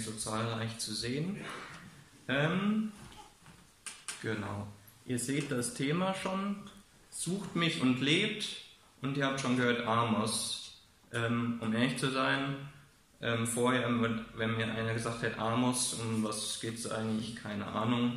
so zahlreich zu sehen. Genau. Ihr seht das Thema schon. Sucht mich und lebt. Und ihr habt schon gehört Amos. Um ehrlich zu sein, vorher, wenn mir einer gesagt hätte, Amos, um was geht es eigentlich? Keine Ahnung.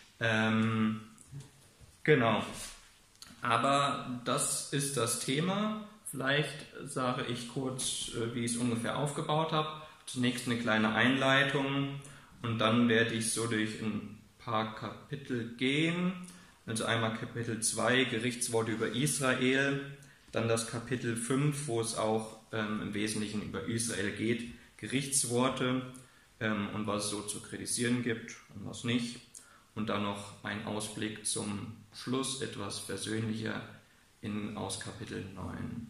Genau. Aber das ist das Thema. Vielleicht sage ich kurz, wie ich es ungefähr aufgebaut habe. Zunächst eine kleine Einleitung und dann werde ich so durch ein paar Kapitel gehen. Also einmal Kapitel 2, Gerichtsworte über Israel, dann das Kapitel 5, wo es auch im Wesentlichen über Israel geht, Gerichtsworte und was es so zu kritisieren gibt und was nicht. Und dann noch ein Ausblick zum Schluss, etwas versöhnlicher aus Kapitel 9.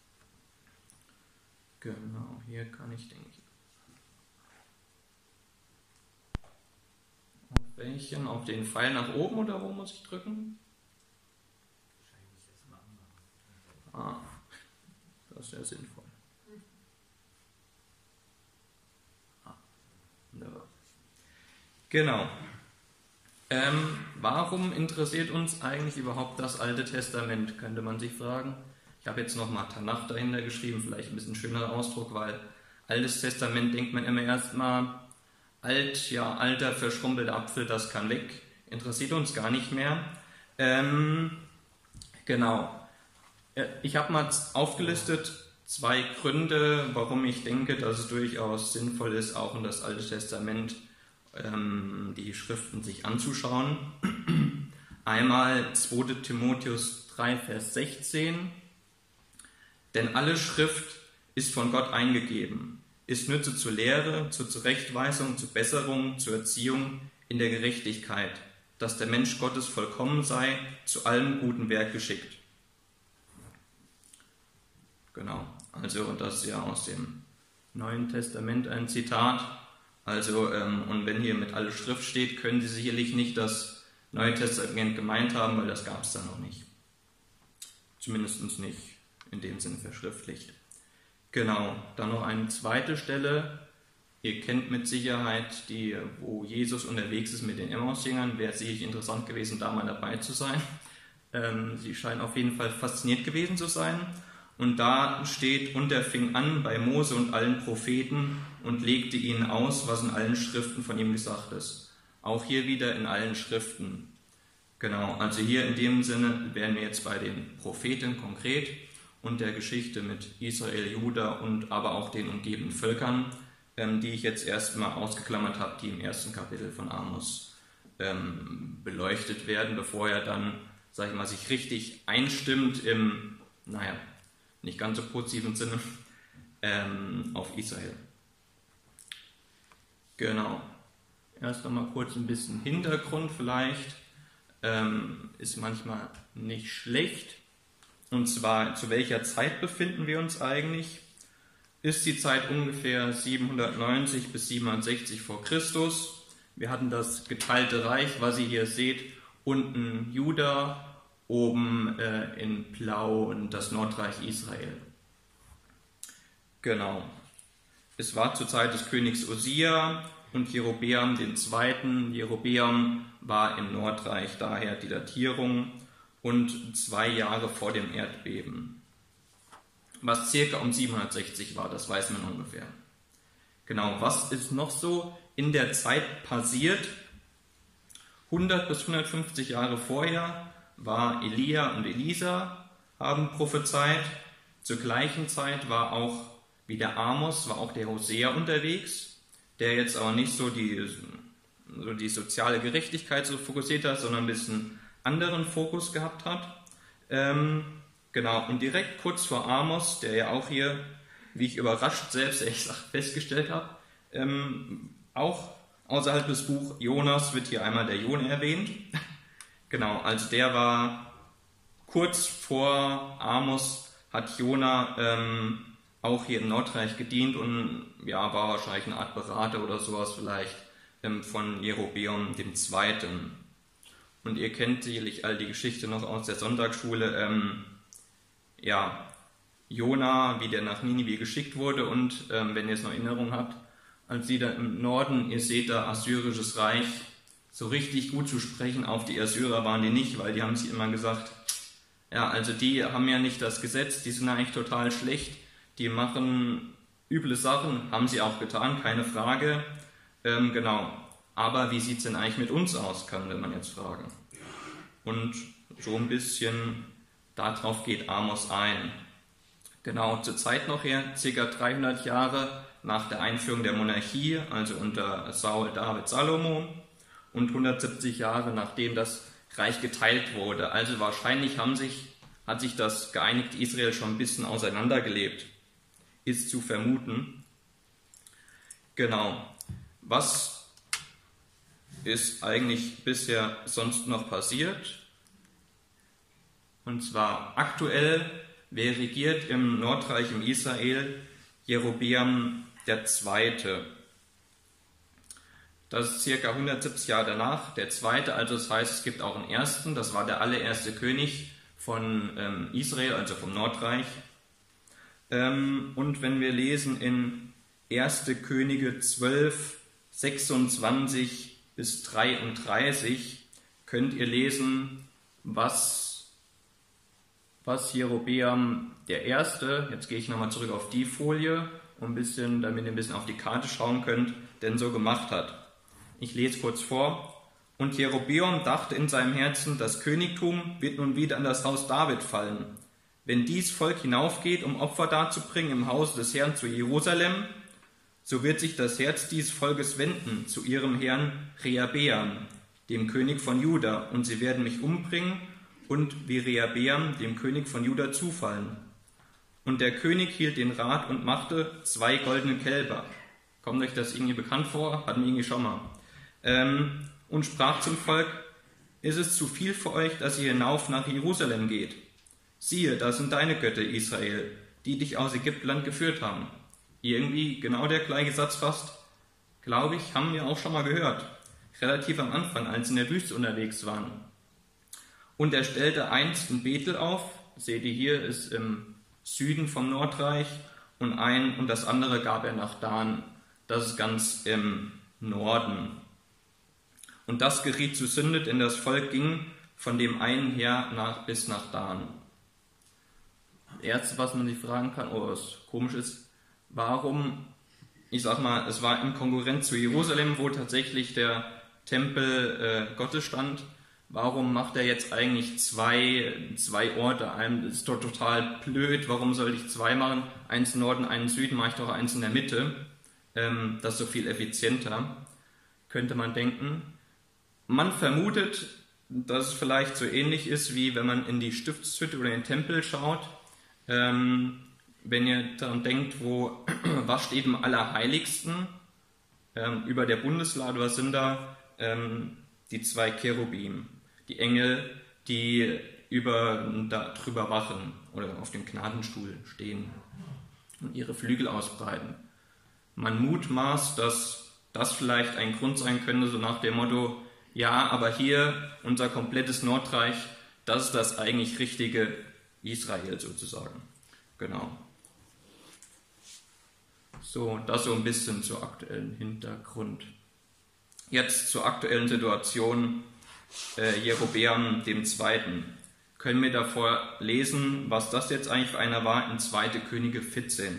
Genau, hier kann ich, denke ich, auf welchen? Auf den Pfeil nach oben oder wo muss ich drücken? Das ist ja sinnvoll. Genau. Warum interessiert uns eigentlich überhaupt das Alte Testament, könnte man sich fragen. Ich habe jetzt nochmal Tanach dahinter geschrieben, vielleicht ein bisschen schönerer Ausdruck, weil Altes Testament denkt man immer erstmal, alt, ja, alter, verschrumpelter Apfel, das kann weg, interessiert uns gar nicht mehr. Genau. Ich habe mal aufgelistet 2 Gründe, warum ich denke, dass es durchaus sinnvoll ist, auch in das Alte Testament die Schriften sich anzuschauen. Einmal 2. Timotheus 3, Vers 16. Denn alle Schrift ist von Gott eingegeben, ist Nütze zur Lehre, zur Zurechtweisung, zur Besserung, zur Erziehung in der Gerechtigkeit, dass der Mensch Gottes vollkommen sei, zu allem guten Werk geschickt. Genau, also das ist ja aus dem Neuen Testament ein Zitat. Also, und wenn hier mit alle Schrift steht, können Sie sicherlich nicht das Neue Testament gemeint haben, weil das gab es da noch nicht. Zumindest nicht in dem Sinn verschriftlicht. Genau, dann noch eine zweite Stelle. Ihr kennt mit Sicherheit die, wo Jesus unterwegs ist mit den Emmaus-Jüngern. Wäre sicherlich interessant gewesen, da mal dabei zu sein. Sie scheinen auf jeden Fall fasziniert gewesen zu sein. Und da steht, und er fing an bei Mose und allen Propheten und legte ihnen aus, was in allen Schriften von ihm gesagt ist. Auch hier wieder in allen Schriften. Genau, also hier in dem Sinne wären wir jetzt bei den Propheten konkret und der Geschichte mit Israel, Juda und aber auch den umgebenden Völkern, die ich jetzt erstmal ausgeklammert habe, die im ersten Kapitel von Amos beleuchtet werden, bevor er dann, sag ich mal, sich richtig einstimmt im, nicht ganz so positiven Sinne, auf Israel. Genau. Erst nochmal kurz ein bisschen Hintergrund vielleicht. Ist manchmal nicht schlecht. Und zwar, zu welcher Zeit befinden wir uns eigentlich? Ist die Zeit ungefähr 790 bis 760 vor Christus. Wir hatten das geteilte Reich, was ihr hier seht, unten Juda, oben in Blau und das Nordreich Israel. Genau. Es war zur Zeit des Königs Osia und Jerobeam II. Jerobeam war im Nordreich, daher die Datierung, und 2 Jahre vor dem Erdbeben. Was circa um 760 war, das weiß man ungefähr. Genau, was ist noch so in der Zeit passiert? 100 bis 150 Jahre vorher war Elia und Elisa, haben prophezeit. Zur gleichen Zeit war auch, wie der Amos, war auch der Hosea unterwegs, der jetzt aber nicht so die soziale Gerechtigkeit so fokussiert hat, sondern ein bisschen anderen Fokus gehabt hat. Genau, und direkt kurz vor Amos, der ja auch hier, wie ich überrascht selbst ehrlich gesagt festgestellt habe, auch außerhalb des Buch Jonas wird hier einmal der Jona erwähnt. Genau, also der war kurz vor Amos, hat Jona auch hier im Nordreich gedient und ja, war wahrscheinlich eine Art Berater oder sowas vielleicht von Jerobeam II. Und ihr kennt sicherlich all die Geschichte noch aus der Sonntagsschule. Jona, wie der nach Ninive geschickt wurde und wenn ihr es noch in Erinnerung habt, als sie da im Norden, ihr seht da assyrisches Reich, so richtig gut zu sprechen auf die Assyrer waren die nicht, weil die haben sich immer gesagt, ja, also die haben ja nicht das Gesetz, die sind eigentlich total schlecht, die machen üble Sachen, haben sie auch getan, keine Frage, genau. Aber wie sieht es denn eigentlich mit uns aus, könnte man jetzt fragen. Und so ein bisschen darauf geht Amos ein. Genau, zur Zeit noch her, ca. 300 Jahre nach der Einführung der Monarchie, also unter Saul, David, Salomo, und 170 Jahre nachdem das Reich geteilt wurde. Also wahrscheinlich hat sich das geeinigte Israel schon ein bisschen auseinandergelebt, ist zu vermuten. Genau, was ist eigentlich bisher sonst noch passiert? Und zwar aktuell, wer regiert im Nordreich im Israel? Jerobeam II. Das ist circa 170 Jahre danach, der zweite, also das heißt, es gibt auch einen ersten, das war der allererste König von Israel, also vom Nordreich. Und wenn wir lesen in 1. Könige 12, 26 bis 33, könnt ihr lesen, was Jerobeam der Erste, jetzt gehe ich nochmal zurück auf die Folie, damit ihr ein bisschen auf die Karte schauen könnt, denn so gemacht hat. Ich lese kurz vor. Und Jerobeam dachte in seinem Herzen, das Königtum wird nun wieder an das Haus David fallen. Wenn dies Volk hinaufgeht, um Opfer darzubringen im Hause des Herrn zu Jerusalem, so wird sich das Herz dieses Volkes wenden zu ihrem Herrn Rehabeam, dem König von Juda, und sie werden mich umbringen und wie Rehabeam, dem König von Juda, zufallen. Und der König hielt den Rat und machte 2 goldene Kälber. Kommt euch das irgendwie bekannt vor? Hatten wir irgendwie schon mal. Und sprach zum Volk, ist es zu viel für euch, dass ihr hinauf nach Jerusalem geht? Siehe, da sind deine Götter, Israel, die dich aus Ägyptenland geführt haben. Irgendwie genau der gleiche Satz fast, glaube ich, haben wir auch schon mal gehört. Relativ am Anfang, als sie in der Wüste unterwegs waren. Und er stellte einst in Bethel auf, seht ihr hier, ist im Süden vom Nordreich, und das andere gab er nach Dan, das ist ganz im Norden. Und das geriet zu Sünde, denn das Volk ging von dem einen her bis nach Dan. Das Erste, was man sich fragen kann, was komisch ist, warum, ich sag mal, es war in Konkurrenz zu Jerusalem, wo tatsächlich der Tempel Gottes stand. Warum macht er jetzt eigentlich zwei Orte? Das ist doch total blöd. Warum sollte ich 2 machen? Eins im Norden, einen im Süden, mache ich doch eins in der Mitte. Das ist so viel effizienter, könnte man denken. Man vermutet, dass es vielleicht so ähnlich ist, wie wenn man in die Stiftshütte oder in den Tempel schaut. Wenn ihr daran denkt, was steht im Allerheiligsten? Über der Bundeslade, was sind da? Die 2 Cherubim, die Engel, die drüber wachen oder auf dem Gnadenstuhl stehen und ihre Flügel ausbreiten. Man mutmaßt, dass das vielleicht ein Grund sein könnte, so nach dem Motto, ja, aber hier unser komplettes Nordreich, das ist das eigentlich richtige Israel sozusagen. Genau. So, das so ein bisschen zur aktuellen Hintergrund. Jetzt zur aktuellen Situation Jerobeam II. Können wir davor lesen, was das jetzt eigentlich für einer war in 2. Könige 14.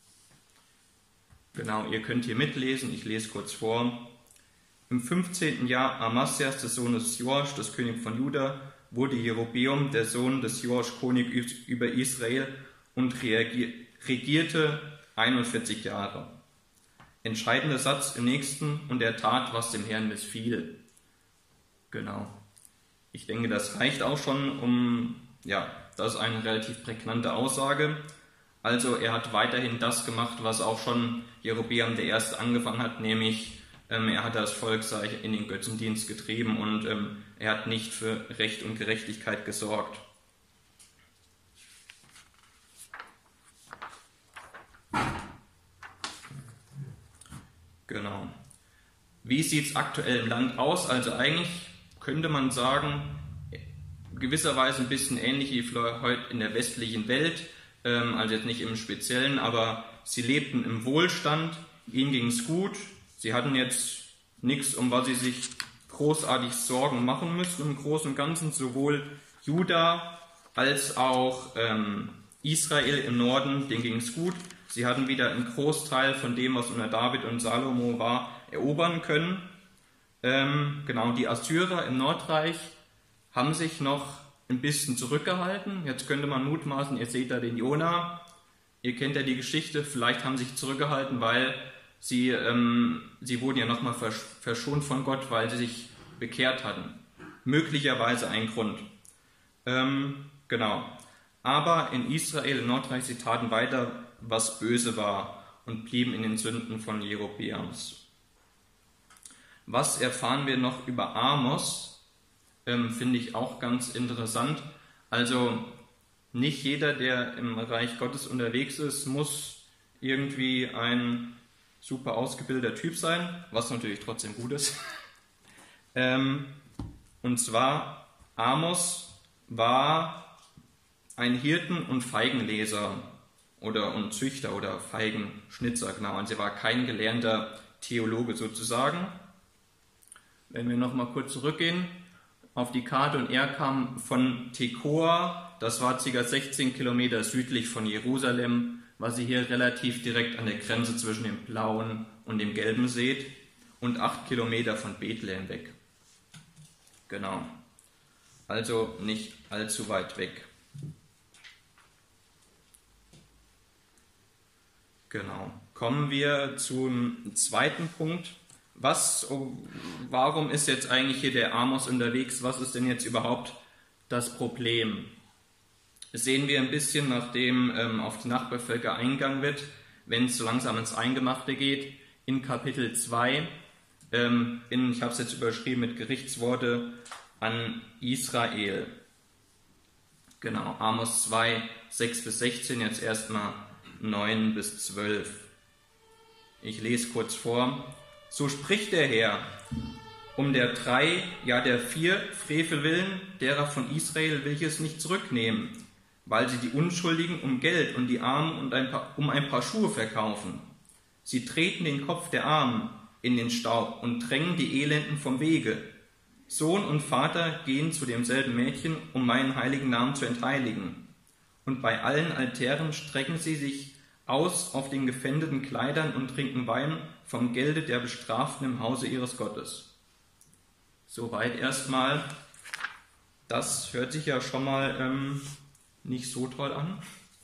Genau, ihr könnt hier mitlesen, ich lese kurz vor. Im 15. Jahr Amasias des Sohnes Joasch, des Königs von Juda, wurde Jerobeam, der Sohn des Joasch, König über Israel und regierte 41 Jahre. Entscheidender Satz im nächsten, und er tat, was dem Herrn missfiel. Genau. Ich denke, das reicht auch schon, das ist eine relativ prägnante Aussage. Also er hat weiterhin das gemacht, was auch schon Jerobeam I. angefangen hat, nämlich er hat das Volk in den Götzendienst getrieben und er hat nicht für Recht und Gerechtigkeit gesorgt. Genau. Wie sieht es aktuell im Land aus? Also eigentlich könnte man sagen, gewisserweise ein bisschen ähnlich wie heute in der westlichen Welt, also jetzt nicht im Speziellen, aber sie lebten im Wohlstand, ihnen ging es gut. Sie hatten jetzt nichts, um was sie sich großartig Sorgen machen müssten im Großen und Ganzen. Sowohl Juda als auch Israel im Norden, denen ging es gut. Sie hatten wieder einen Großteil von dem, was unter David und Salomo war, erobern können. Genau, die Assyrer im Nordreich haben sich noch ein bisschen zurückgehalten. Jetzt könnte man mutmaßen, ihr seht da den Jona. Ihr kennt ja die Geschichte, vielleicht haben sie sich zurückgehalten, weil sie wurden ja nochmal verschont von Gott, weil sie sich bekehrt hatten. Möglicherweise ein Grund. Genau. Aber in Israel, im Nordreich, sie taten weiter, was böse war und blieben in den Sünden von Jerobeams. Was erfahren wir noch über Amos? Finde ich auch ganz interessant. Also nicht jeder, der im Reich Gottes unterwegs ist, muss irgendwie ein super ausgebildeter Typ sein, was natürlich trotzdem gut ist. Und zwar, Amos war ein Hirten- und Feigenleser und Züchter oder Feigenschnitzer, genau. Also er war kein gelernter Theologe sozusagen. Wenn wir nochmal kurz zurückgehen auf die Karte, und er kam von Tekoa, das war ca. 16 Kilometer südlich von Jerusalem, was ihr hier relativ direkt an der Grenze zwischen dem Blauen und dem Gelben seht, und 8 Kilometer von Bethlehem weg. Genau, also nicht allzu weit weg. Genau, kommen wir zum zweiten Punkt. Warum ist jetzt eigentlich hier der Amos unterwegs? Was ist denn jetzt überhaupt das Problem? Das sehen wir ein bisschen, nachdem auf die Nachbarvölker eingegangen wird, wenn es so langsam ins Eingemachte geht, in Kapitel 2. Ich habe es jetzt überschrieben mit Gerichtsworte an Israel. Genau, Amos 2, 6 bis 16, jetzt erstmal 9 bis 12. Ich lese kurz vor. So spricht der Herr, um der 3, ja der 4 Frevel willen, derer von Israel will ich es nicht zurücknehmen, weil sie die Unschuldigen um Geld und die Armen um ein paar Schuhe verkaufen. Sie treten den Kopf der Armen in den Staub und drängen die Elenden vom Wege. Sohn und Vater gehen zu demselben Mädchen, um meinen heiligen Namen zu entheiligen. Und bei allen Altären strecken sie sich aus auf den gefändeten Kleidern und trinken Wein vom Gelde der Bestraften im Hause ihres Gottes. Soweit erstmal. Das hört sich ja schon mal nicht so toll an.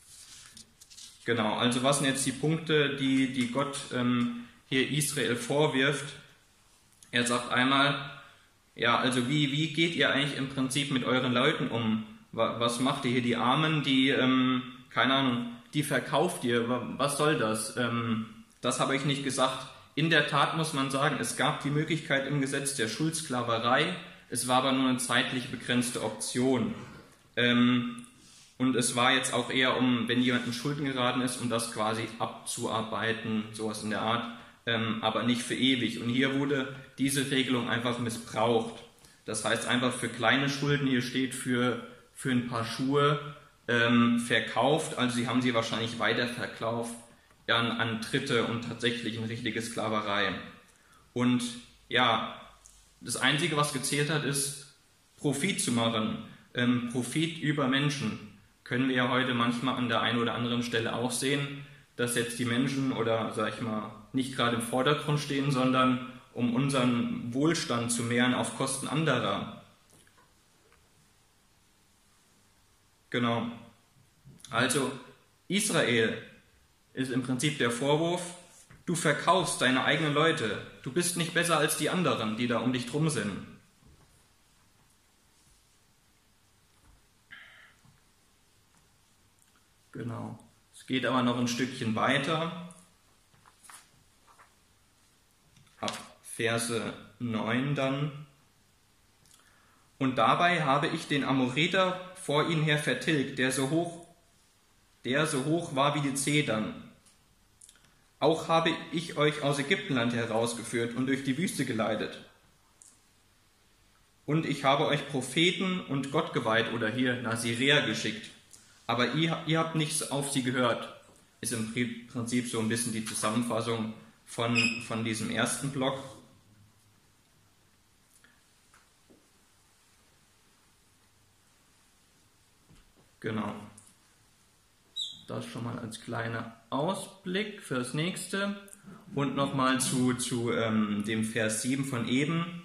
Genau, also was sind jetzt die Punkte, die Gott hier Israel vorwirft? Er sagt einmal, ja, also wie geht ihr eigentlich im Prinzip mit euren Leuten um? Was macht ihr hier? Die Armen, die, keine Ahnung, die verkauft ihr. Was soll das? Das habe ich nicht gesagt. In der Tat muss man sagen, es gab die Möglichkeit im Gesetz der Schuldsklaverei. Es war aber nur eine zeitlich begrenzte Option. Und es war jetzt auch eher wenn jemand in Schulden geraten ist, um das quasi abzuarbeiten, sowas in der Art, aber nicht für ewig. Und hier wurde diese Regelung einfach missbraucht. Das heißt einfach für kleine Schulden, hier steht für ein paar Schuhe, verkauft, also sie haben sie wahrscheinlich weiterverkauft an Dritte und tatsächlich eine richtige Sklaverei. Und ja, das Einzige, was gezählt hat, ist Profit zu machen, Profit über Menschen. Können wir ja heute manchmal an der einen oder anderen Stelle auch sehen, dass jetzt die Menschen oder, sag ich mal, nicht gerade im Vordergrund stehen, sondern um unseren Wohlstand zu mehren auf Kosten anderer. Genau. Also Israel ist im Prinzip der Vorwurf, du verkaufst deine eigenen Leute, du bist nicht besser als die anderen, die da um dich drum sind. Genau. Es geht aber noch ein Stückchen weiter. Ab Verse 9 dann. Und dabei habe ich den Amoreter vor ihnen her vertilgt, der so hoch war wie die Zedern. Auch habe ich euch aus Ägyptenland herausgeführt und durch die Wüste geleitet. Und ich habe euch Propheten und Gott geweiht oder hier Naziräer geschickt. Aber ihr habt nichts auf sie gehört. Ist im Prinzip so ein bisschen die Zusammenfassung von diesem ersten Block. Genau. Das schon mal als kleiner Ausblick fürs nächste. Und nochmal zu dem Vers 7 von eben.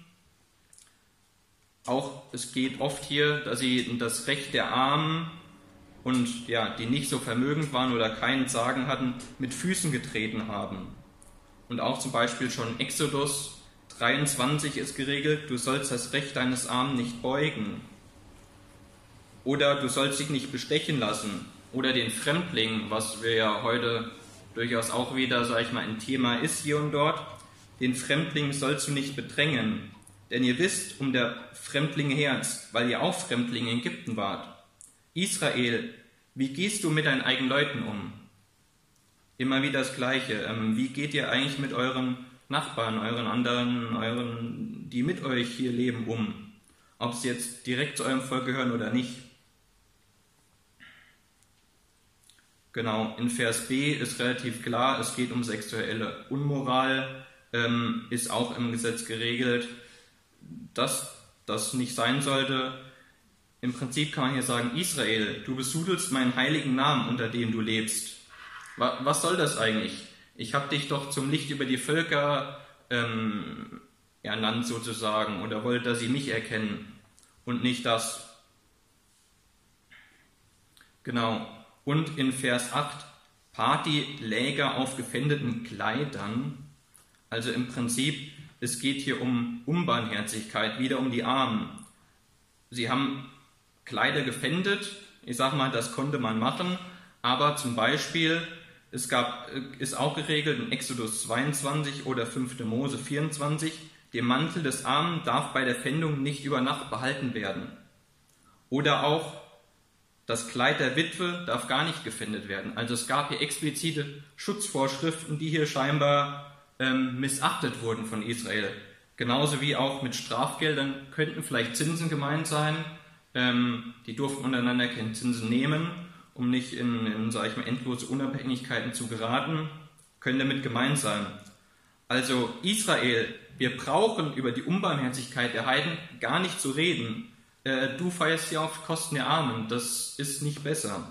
Auch es geht oft hier, dass sie das Recht der Armen und ja, die nicht so vermögend waren oder kein Sagen hatten, mit Füßen getreten haben. Und auch zum Beispiel schon Exodus 23 ist geregelt, du sollst das Recht deines Armen nicht beugen. Oder du sollst dich nicht bestechen lassen. Oder den Fremdling, was wir ja heute durchaus auch wieder, sag ich mal, ein Thema ist hier und dort. Den Fremdling sollst du nicht bedrängen. Denn ihr wisst um der Fremdlinge Herz, weil ihr auch Fremdlinge in Ägypten wart. Israel, wie gehst du mit deinen eigenen Leuten um? Immer wieder das Gleiche. Wie geht ihr eigentlich mit euren Nachbarn, euren anderen, die mit euch hier leben, um? Ob sie jetzt direkt zu eurem Volk gehören oder nicht. Genau, in Vers B ist relativ klar, es geht um sexuelle Unmoral, ist auch im Gesetz geregelt, dass das nicht sein sollte. Im Prinzip kann man hier sagen, Israel, du besudelst meinen heiligen Namen, unter dem du lebst. Was soll das eigentlich? Ich habe dich doch zum Licht über die Völker ernannt sozusagen oder wollte, dass sie mich erkennen und nicht das. Genau. Und in Vers 8, Partyläger auf gefändeten Kleidern. Also im Prinzip, es geht hier um Unbarmherzigkeit, wieder um die Armen. Sie haben Kleider gefändet, ich sage mal, das konnte man machen, aber zum Beispiel, ist auch geregelt in Exodus 22 oder 5. Mose 24, der Mantel des Armen darf bei der Pfändung nicht über Nacht behalten werden. Oder auch, das Kleid der Witwe darf gar nicht gefändet werden. Also es gab hier explizite Schutzvorschriften, die hier scheinbar missachtet wurden von Israel. Genauso wie auch mit Strafgeldern könnten vielleicht Zinsen gemeint sein. Die durften untereinander keine Zinsen nehmen, um nicht in sag ich mal, endlose Unabhängigkeiten zu geraten. Können damit gemeint sein. Also Israel, wir brauchen über die Unbarmherzigkeit der Heiden gar nicht zu reden. Du feierst ja auf Kosten der Armen, das ist nicht besser.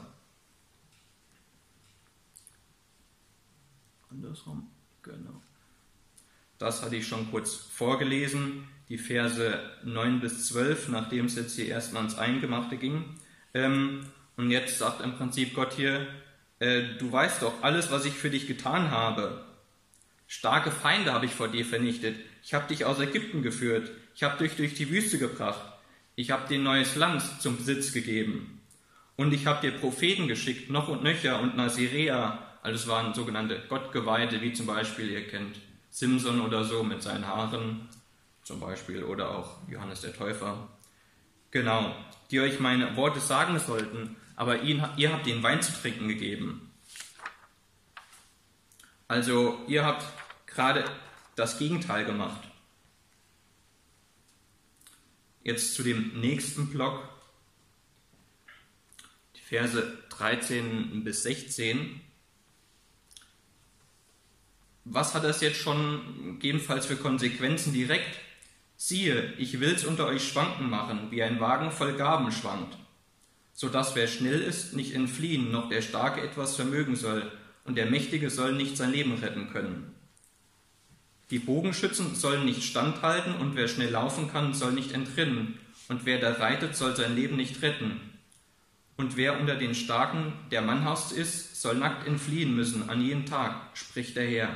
Andersrum, genau. Das hatte ich schon kurz vorgelesen, die Verse 9 bis 12, nachdem es jetzt hier erstmal ans Eingemachte ging. Und jetzt sagt im Prinzip Gott hier, du weißt doch alles, was ich für dich getan habe. Starke Feinde habe ich vor dir vernichtet. Ich habe dich aus Ägypten geführt. Ich habe dich durch die Wüste gebracht. Ich habe dir neues Land zum Besitz gegeben. Und ich habe dir Propheten geschickt, noch und nöcher und Nazirea. Also es waren sogenannte Gottgeweihte, wie zum Beispiel, ihr kennt Simson oder so mit seinen Haaren zum Beispiel, oder auch Johannes der Täufer. Genau, die euch meine Worte sagen sollten, aber ihr habt ihnen Wein zu trinken gegeben. Also ihr habt gerade das Gegenteil gemacht. Jetzt zu dem nächsten Block, die Verse 13 bis 16. Was hat das jetzt schon gegebenenfalls für Konsequenzen direkt? Siehe, ich will's unter euch schwanken machen, wie ein Wagen voll Gaben schwankt, so dass wer schnell ist, nicht entfliehen, noch der Starke etwas vermögen soll, und der Mächtige soll nicht sein Leben retten können. Die Bogenschützen sollen nicht standhalten, und wer schnell laufen kann, soll nicht entrinnen, und wer da reitet, soll sein Leben nicht retten. Und wer unter den Starken der Mannhaus ist, soll nackt entfliehen müssen an jedem Tag, spricht der Herr.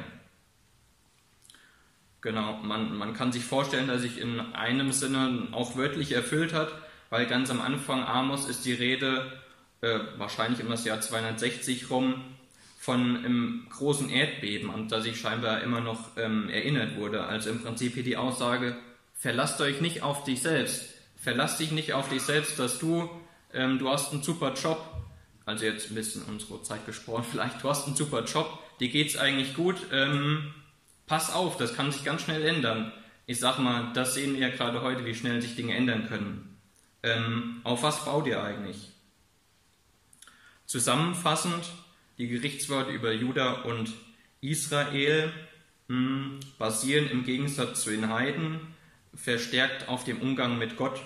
Genau, man kann sich vorstellen, dass sich in einem Sinne auch wörtlich erfüllt hat, weil ganz am Anfang Amos ist die Rede, wahrscheinlich um das Jahr 260 rum, von einem großen Erdbeben, an das sich scheinbar immer noch erinnert wurde. Also im Prinzip hier die Aussage, verlasst euch nicht auf dich selbst. Verlass dich nicht auf dich selbst, dass du hast einen super Job, also jetzt ein bisschen unsere Zeit gesprochen vielleicht, du hast einen super Job, dir geht's eigentlich gut, pass auf, das kann sich ganz schnell ändern. Ich sag mal, das sehen wir ja gerade heute, wie schnell sich Dinge ändern können. Auf was baut ihr eigentlich? Zusammenfassend, die Gerichtsworte über Juda und Israel basieren im Gegensatz zu den Heiden verstärkt auf dem Umgang mit Gott.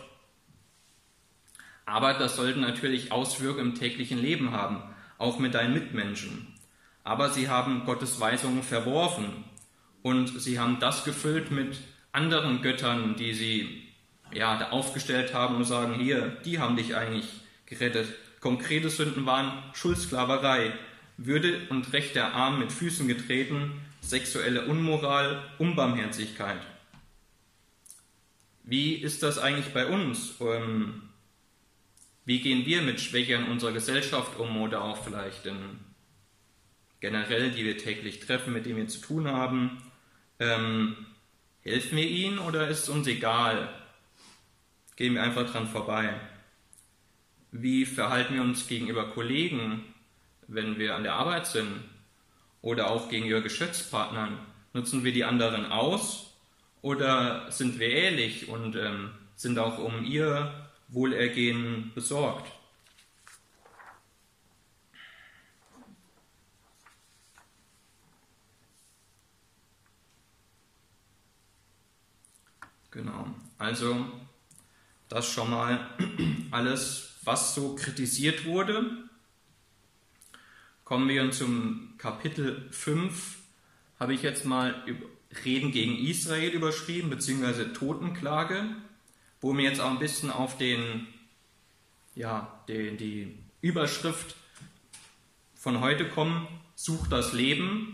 Aber das sollte natürlich Auswirkungen im täglichen Leben haben, auch mit deinen Mitmenschen. Aber sie haben Gottes Weisungen verworfen und sie haben das gefüllt mit anderen Göttern, die sie da aufgestellt haben und sagen, hier, die haben dich eigentlich gerettet. Konkrete Sünden waren Schuldsklaverei, Würde und Recht der Armen mit Füßen getreten, sexuelle Unmoral, Unbarmherzigkeit. Wie ist das eigentlich bei uns? Wie gehen wir mit Schwächen unserer Gesellschaft um oder auch vielleicht generell, die wir täglich treffen, mit denen wir zu tun haben? Helfen wir ihnen oder ist es uns egal? Gehen wir einfach dran vorbei? Wie verhalten wir uns gegenüber Kollegen, wenn wir an der Arbeit sind? Oder auch gegenüber Geschäftspartnern? Nutzen wir die anderen aus oder sind wir ehrlich und sind auch um ihr Wohlergehen besorgt? Genau, also das schon mal alles, was so kritisiert wurde. Kommen wir zum Kapitel 5, habe ich jetzt mal Reden gegen Israel überschrieben, beziehungsweise Totenklage, wo wir jetzt auch ein bisschen auf die Überschrift von heute kommen, Such das Leben.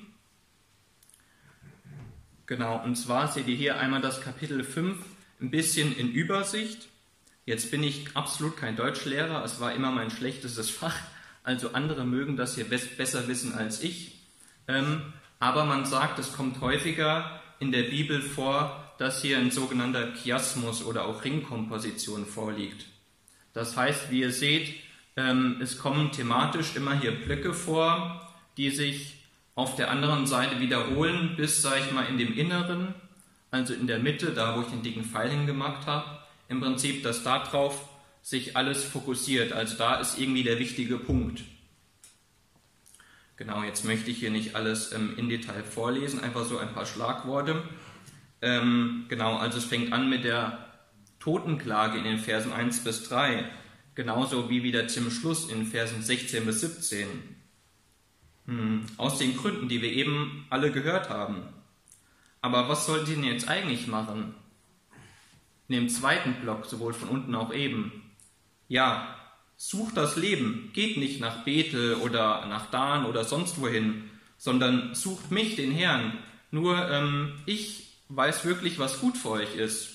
Genau, und zwar seht ihr hier einmal das Kapitel 5 ein bisschen in Übersicht. Jetzt bin ich absolut kein Deutschlehrer, es war immer mein schlechtestes Fach, also andere mögen das hier besser wissen als ich. Aber man sagt, es kommt häufiger in der Bibel vor, dass hier ein sogenannter Chiasmus oder auch Ringkomposition vorliegt. Das heißt, wie ihr seht, es kommen thematisch immer hier Blöcke vor, die sich auf der anderen Seite wiederholen, bis, sage ich mal, in dem Inneren, also in der Mitte, da wo ich den dicken Pfeil hingemacht habe, im Prinzip, dass darauf sich alles fokussiert. Also da ist irgendwie der wichtige Punkt. Genau, jetzt möchte ich hier nicht alles in Detail vorlesen, einfach so ein paar Schlagworte. Genau, also es fängt an mit der Totenklage in den Versen 1 bis 3, genauso wie wieder zum Schluss in Versen 16 bis 17. Aus den Gründen, die wir eben alle gehört haben. Aber was sollten sie denn jetzt eigentlich machen? In dem zweiten Block, sowohl von unten auch eben. Ja, sucht das Leben, geht nicht nach Bethel oder nach Dan oder sonst wohin, sondern sucht mich, den Herrn. Nur ich weiß wirklich, was gut für euch ist.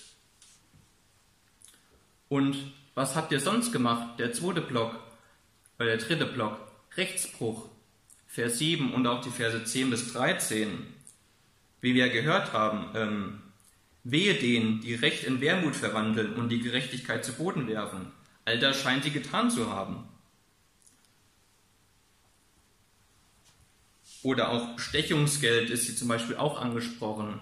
Und was habt ihr sonst gemacht? Der zweite Block, der dritte Block, Rechtsbruch. Vers 7 und auch die Verse 10 bis 13, wie wir gehört haben, wehe denen, die Recht in Wermut verwandeln und die Gerechtigkeit zu Boden werfen. All das scheint sie getan zu haben. Oder auch Bestechungsgeld ist hier zum Beispiel auch angesprochen.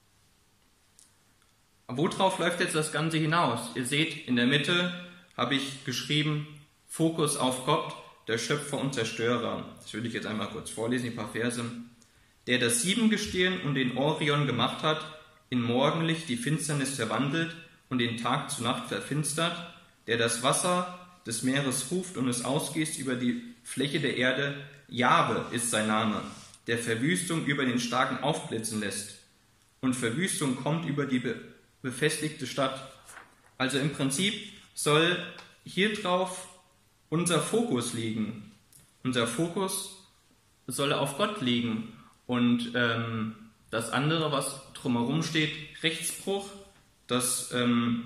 Worauf läuft jetzt das Ganze hinaus? Ihr seht, in der Mitte habe ich geschrieben, Fokus auf Gott, der Schöpfer und Zerstörer. Das würde ich jetzt einmal kurz vorlesen, die paar Verse. Der das Siebengestirn und den Orion gemacht hat, in Morgenlicht die Finsternis verwandelt und den Tag zu Nacht verfinstert, der das Wasser des Meeres ruft und es ausgießt über die Fläche der Erde. Jahwe ist sein Name, der Verwüstung über den Starken aufblitzen lässt. Und Verwüstung kommt über die befestigte Stadt. Also im Prinzip soll hier drauf unser Fokus liegen. Unser Fokus soll auf Gott liegen. Und das andere, was drumherum steht, Rechtsbruch, das sollen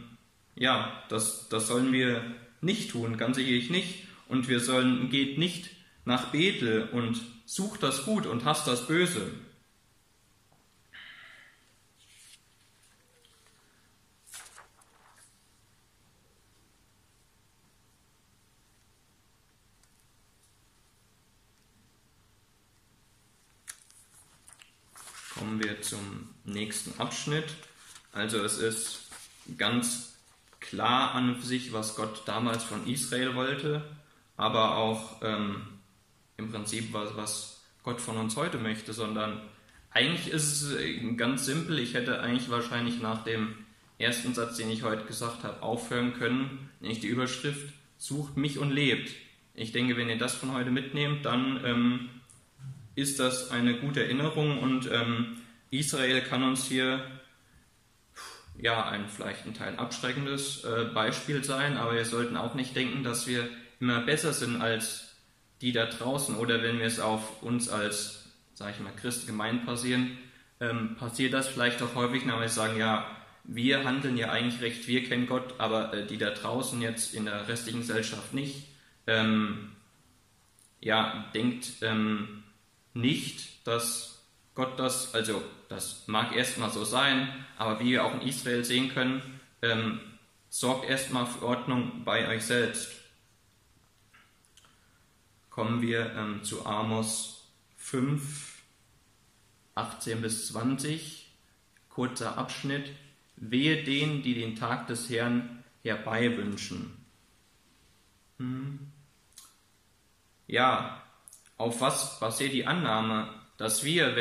wir nicht tun, ganz sicherlich nicht. Und geht nicht nach Bethel und sucht das Gut und hasst das Böse. Kommen wir zum nächsten Abschnitt. Also es ist ganz klar an sich, was Gott damals von Israel wollte, aber auch im Prinzip was Gott von uns heute möchte, sondern Eigentlich ist es ganz simpel. Ich hätte eigentlich wahrscheinlich nach dem ersten Satz, den ich heute gesagt habe, aufhören können, nämlich die Überschrift: Sucht mich und lebt. Ich denke, wenn ihr das von heute mitnehmt, dann ist das eine gute Erinnerung und Israel kann uns hier vielleicht ein Teil abschreckendes Beispiel sein, aber wir sollten auch nicht denken, dass wir immer besser sind als die da draußen, oder wenn wir es auf uns als, sage ich mal, Christen gemein passiert das vielleicht auch häufig, aber wir sagen, ja, wir handeln ja eigentlich recht, wir kennen Gott, aber die da draußen jetzt in der restlichen Gesellschaft nicht. Denkt nicht, dass Gott das, also das mag erstmal so sein, aber wie wir auch in Israel sehen können, sorgt erstmal für Ordnung bei euch selbst. Kommen wir zu Amos 5, 18 bis 20, kurzer Abschnitt. Wehe denen, die den Tag des Herrn herbeiwünschen. Ja, auf was basiert die Annahme, dass wir,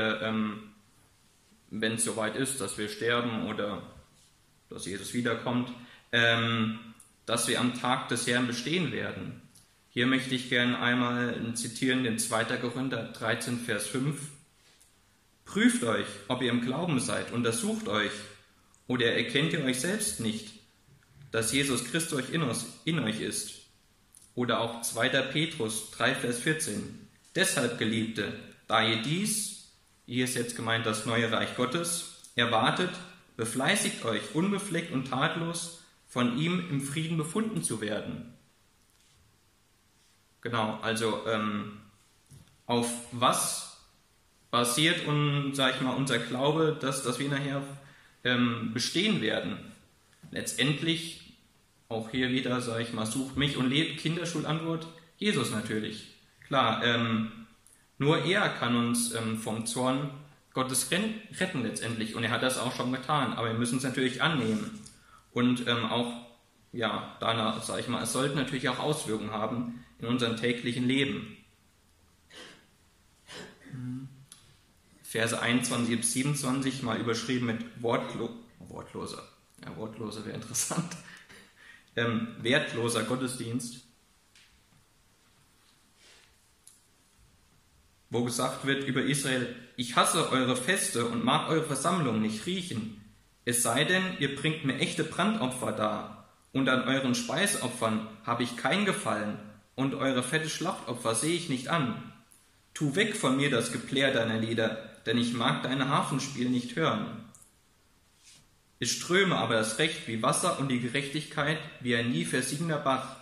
wenn es soweit ist, dass wir sterben oder dass Jesus wiederkommt, dass wir am Tag des Herrn bestehen werden? Hier möchte ich gerne einmal zitieren den 2. Korinther 13, Vers 5. Prüft euch, ob ihr im Glauben seid, untersucht euch, oder erkennt ihr euch selbst nicht, dass Jesus Christus in euch ist? Oder auch 2. Petrus 3, Vers 14. Deshalb, Geliebte, da ihr dies, hier ist jetzt gemeint das neue Reich Gottes, erwartet, befleißigt euch, unbefleckt und tadellos von ihm im Frieden befunden zu werden. Genau, also auf was basiert unser Glaube, dass wir nachher bestehen werden? Letztendlich, auch hier wieder, sucht mich und lebt, Kinderschulantwort, Jesus natürlich. Klar, nur er kann uns vom Zorn Gottes retten letztendlich, und er hat das auch schon getan, aber wir müssen es natürlich annehmen. Und danach, es sollte natürlich auch Auswirkungen haben in unserem täglichen Leben. Verse 21 bis 27 mal überschrieben mit wortloser. Ja, wortloser wäre interessant. Wertloser Gottesdienst. Wo gesagt wird über Israel: Ich hasse eure Feste und mag eure Versammlung nicht riechen. Es sei denn, ihr bringt mir echte Brandopfer dar, und an euren Speisopfern habe ich kein Gefallen, und eure fette Schlachtopfer sehe ich nicht an. Tu weg von mir das Geplär deiner Lieder, denn ich mag deine Harfenspiel nicht hören. Es ströme aber das Recht wie Wasser und die Gerechtigkeit wie ein nie versiegender Bach.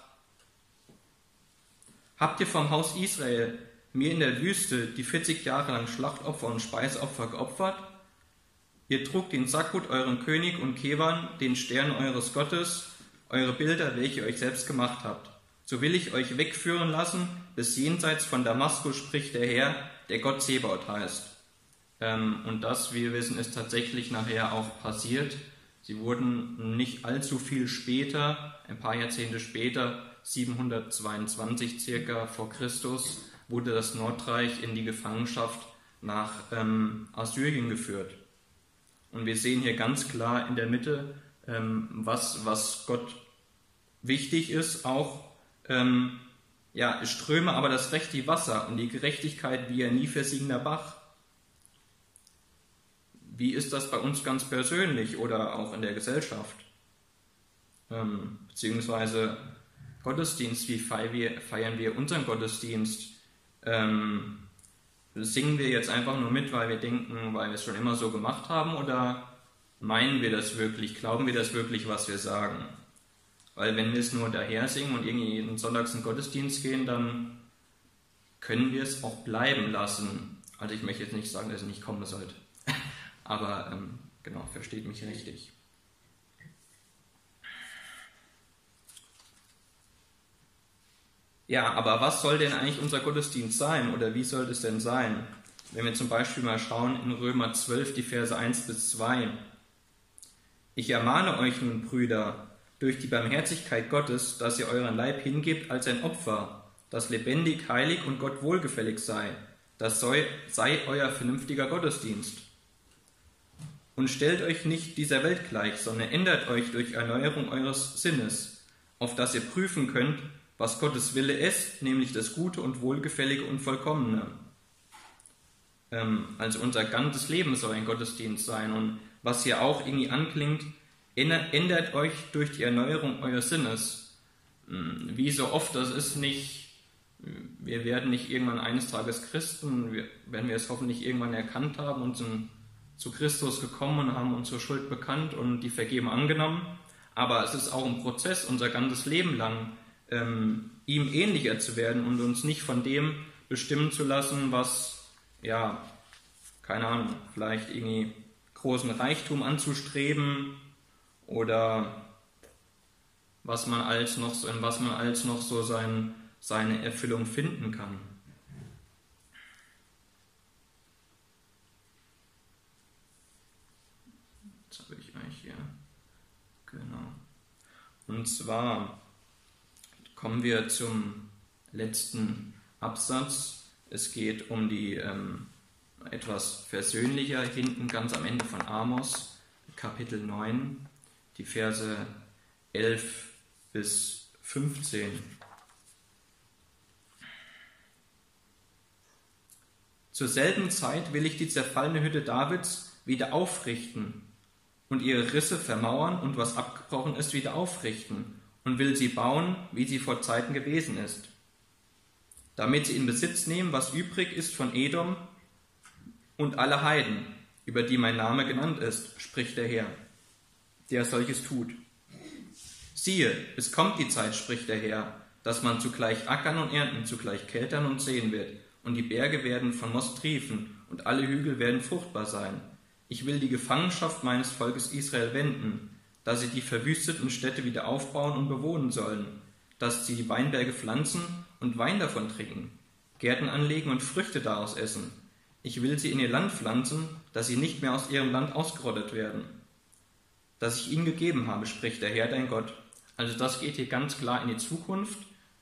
Habt ihr vom Haus Israel mir in der Wüste die 40 Jahre lang Schlachtopfer und Speisopfer geopfert? Ihr trugt den Sakkut euren König und Kevan, den Stern eures Gottes, eure Bilder, welche ihr euch selbst gemacht habt. So will ich euch wegführen lassen, bis jenseits von Damaskus, spricht der Herr, der Gott Zebaoth heißt. Und das, wie wir wissen, ist tatsächlich nachher auch passiert. Sie wurden nicht allzu viel später, ein paar Jahrzehnte später, 722 circa vor Christus, wurde das Nordreich in die Gefangenschaft nach Assyrien geführt. Und wir sehen hier ganz klar in der Mitte, was Gott wichtig ist, auch es ströme aber das Recht wie Wasser und die Gerechtigkeit wie ein nie versiegender Bach. Wie ist das bei uns ganz persönlich oder auch in der Gesellschaft? Beziehungsweise Gottesdienst, wie feiern wir unseren Gottesdienst? Singen wir jetzt einfach nur mit, weil wir denken, weil wir es schon immer so gemacht haben, oder meinen wir das wirklich? Glauben wir das wirklich, was wir sagen? Weil wenn wir es nur daher singen und irgendwie jeden Sonntags in den Gottesdienst gehen, dann können wir es auch bleiben lassen. Also ich möchte jetzt nicht sagen, dass ihr nicht kommen sollt. Aber genau, versteht mich richtig. Ja, aber was soll denn eigentlich unser Gottesdienst sein, oder wie soll es denn sein? Wenn wir zum Beispiel mal schauen in Römer 12, die Verse 1 bis 2. Ich ermahne euch nun, Brüder, durch die Barmherzigkeit Gottes, dass ihr euren Leib hingebt als ein Opfer, das lebendig, heilig und Gott wohlgefällig sei. Das sei euer vernünftiger Gottesdienst. Und stellt euch nicht dieser Welt gleich, sondern ändert euch durch Erneuerung eures Sinnes, auf dass ihr prüfen könnt, was Gottes Wille ist, nämlich das Gute und Wohlgefällige und Vollkommene. Also unser ganzes Leben soll ein Gottesdienst sein. Und was hier auch irgendwie anklingt, ändert euch durch die Erneuerung eures Sinnes. Wie so oft, das ist nicht, wir werden nicht irgendwann eines Tages Christen, wenn wir es hoffentlich irgendwann erkannt haben und zu Christus gekommen und haben unsere Schuld bekannt und die Vergebung angenommen. Aber es ist auch ein Prozess, unser ganzes Leben lang, ihm ähnlicher zu werden und uns nicht von dem bestimmen zu lassen, was, ja, keine Ahnung, vielleicht irgendwie großen Reichtum anzustreben oder in was man als noch so seine Erfüllung finden kann. Jetzt habe ich eigentlich hier, genau. Und zwar kommen wir zum letzten Absatz. Es geht um die etwas versöhnlicher, hinten ganz am Ende von Amos, Kapitel 9, die Verse 11 bis 15. Zur selben Zeit will ich die zerfallene Hütte Davids wieder aufrichten und ihre Risse vermauern und was abgebrochen ist wieder aufrichten und will sie bauen, wie sie vor Zeiten gewesen ist, damit sie in Besitz nehmen, was übrig ist von Edom und alle Heiden, über die mein Name genannt ist, spricht der Herr, der solches tut. Siehe, es kommt die Zeit, spricht der Herr, dass man zugleich ackern und ernten, zugleich keltern und säen wird, und die Berge werden von Most triefen, und alle Hügel werden fruchtbar sein. Ich will die Gefangenschaft meines Volkes Israel wenden, dass sie die verwüsteten Städte wieder aufbauen und bewohnen sollen, dass sie die Weinberge pflanzen und Wein davon trinken, Gärten anlegen und Früchte daraus essen. Ich will sie in ihr Land pflanzen, dass sie nicht mehr aus ihrem Land ausgerottet werden, das ich ihnen gegeben habe, spricht der Herr, dein Gott. Also das geht hier ganz klar in die Zukunft.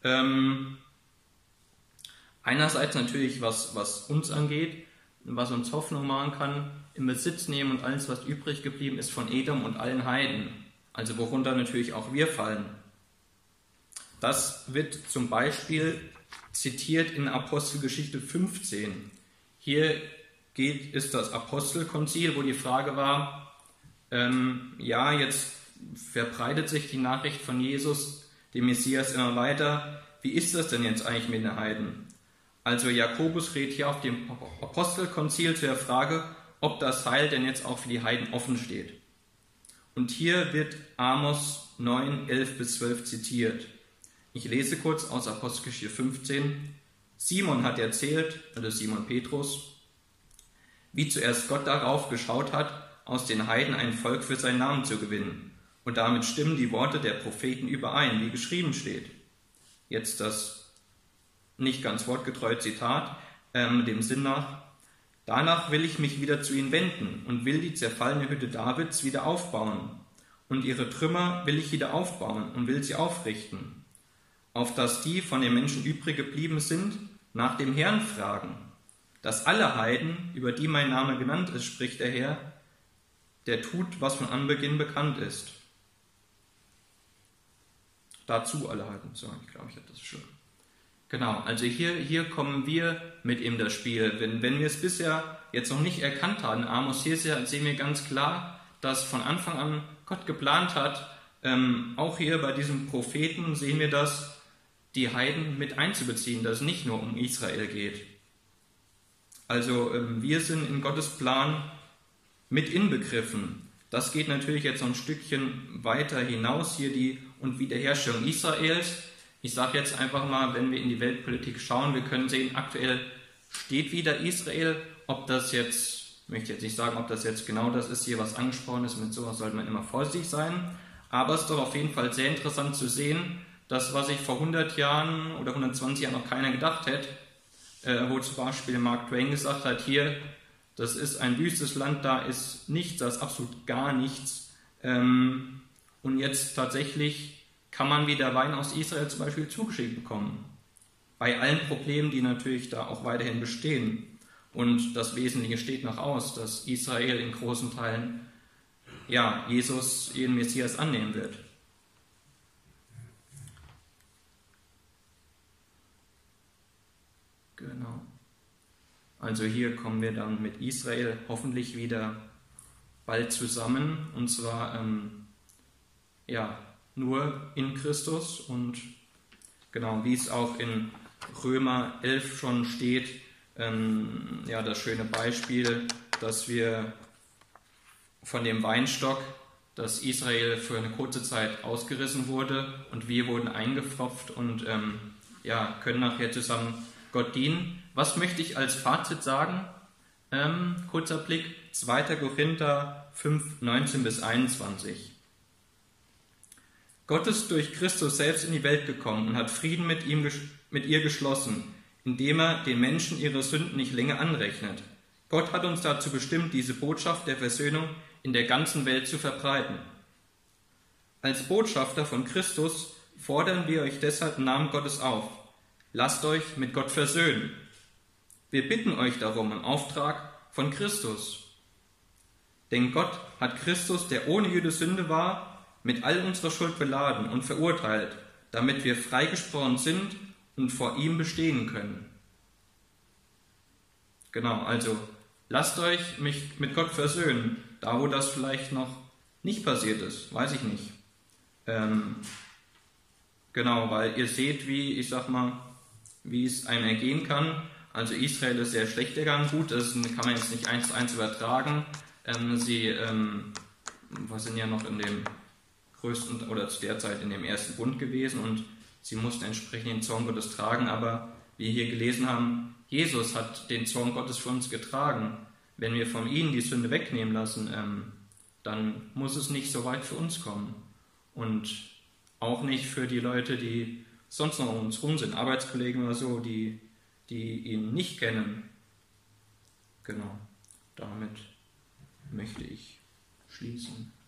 Einerseits natürlich, was uns angeht, was uns Hoffnung machen kann, im Besitz nehmen und alles, was übrig geblieben ist von Edom und allen Heiden, also worunter natürlich auch wir fallen. Das wird zum Beispiel zitiert in Apostelgeschichte 15. Hier ist das Apostelkonzil, wo die Frage war, jetzt verbreitet sich die Nachricht von Jesus, dem Messias, immer weiter. Wie ist das denn jetzt eigentlich mit den Heiden? Also Jakobus redet hier auf dem Apostelkonzil zu der Frage, ob das Heil denn jetzt auch für die Heiden offen steht. Und hier wird Amos 9, 11 bis 12 zitiert. Ich lese kurz aus Apostelgeschichte 15. Simon hat erzählt, also Simon Petrus, wie zuerst Gott darauf geschaut hat, aus den Heiden ein Volk für seinen Namen zu gewinnen. Und damit stimmen die Worte der Propheten überein, wie geschrieben steht. Jetzt das nicht ganz wortgetreue Zitat, dem Sinn nach. Danach will ich mich wieder zu ihnen wenden und will die zerfallene Hütte Davids wieder aufbauen. Und ihre Trümmer will ich wieder aufbauen und will sie aufrichten, auf dass die von den Menschen übrig geblieben sind, nach dem Herrn fragen, dass alle Heiden, über die mein Name genannt ist, spricht der Herr, der tut, was von Anbeginn bekannt ist. Dazu alle Heiden, so, ich glaube, ich habe das schon. Genau, also hier kommen wir mit in das Spiel. Wenn wir es bisher jetzt noch nicht erkannt haben, Amos, hier sehen wir ganz klar, dass von Anfang an Gott geplant hat, auch hier bei diesem Propheten sehen wir das, die Heiden mit einzubeziehen, dass es nicht nur um Israel geht. Also wir sind in Gottes Plan mit inbegriffen. Das geht natürlich jetzt noch ein Stückchen weiter hinaus, hier die und Wiederherstellung Israels. Ich sage jetzt einfach mal, wenn wir in die Weltpolitik schauen, wir können sehen, aktuell steht wieder Israel. Ob das jetzt, ich möchte jetzt nicht sagen, ob das jetzt genau das ist, hier was angesprochen ist, mit sowas sollte man immer vorsichtig sein. Aber es ist doch auf jeden Fall sehr interessant zu sehen, dass was sich vor 100 Jahren oder 120 Jahren noch keiner gedacht hätte, wo zum Beispiel Mark Twain gesagt hat, hier, das ist ein wüstes Land, da ist nichts, da ist absolut gar nichts. Und jetzt tatsächlich kann man wieder Wein aus Israel zum Beispiel zugeschickt bekommen. Bei allen Problemen, die natürlich da auch weiterhin bestehen. Und das Wesentliche steht noch aus, dass Israel in großen Teilen Jesus, ihren Messias, annehmen wird. Genau. Also hier kommen wir dann mit Israel hoffentlich wieder bald zusammen, und zwar nur in Christus. Und genau, wie es auch in Römer 11 schon steht, das schöne Beispiel, dass wir von dem Weinstock, dass Israel für eine kurze Zeit ausgerissen wurde und wir wurden eingepfropft und können nachher zusammen Gott dienen. Was möchte ich als Fazit sagen? Kurzer Blick, 2. Korinther 5, 19 bis 21. Gott ist durch Christus selbst in die Welt gekommen und hat Frieden mit ihr geschlossen, indem er den Menschen ihre Sünden nicht länger anrechnet. Gott hat uns dazu bestimmt, diese Botschaft der Versöhnung in der ganzen Welt zu verbreiten. Als Botschafter von Christus fordern wir euch deshalb im Namen Gottes auf. Lasst euch mit Gott versöhnen. Wir bitten euch darum im Auftrag von Christus. Denn Gott hat Christus, der ohne jede Sünde war, mit all unserer Schuld beladen und verurteilt, damit wir freigesprochen sind und vor ihm bestehen können. Genau, also lasst euch mit Gott versöhnen, da wo das vielleicht noch nicht passiert ist, weiß ich nicht. Genau, weil ihr seht, wie es einem ergehen kann. Also Israel ist sehr schlecht ergangen. Gut, das kann man jetzt nicht 1:1 übertragen. Sie sind ja noch in dem größten oder zu der Zeit in dem ersten Bund gewesen und sie mussten entsprechend den Zorn Gottes tragen. Aber wie wir hier gelesen haben, Jesus hat den Zorn Gottes für uns getragen. Wenn wir von ihm die Sünde wegnehmen lassen, dann muss es nicht so weit für uns kommen. Und auch nicht für die Leute, die sonst noch um uns rum sind, Arbeitskollegen oder so, die ihn nicht kennen. Genau, damit möchte ich schließen.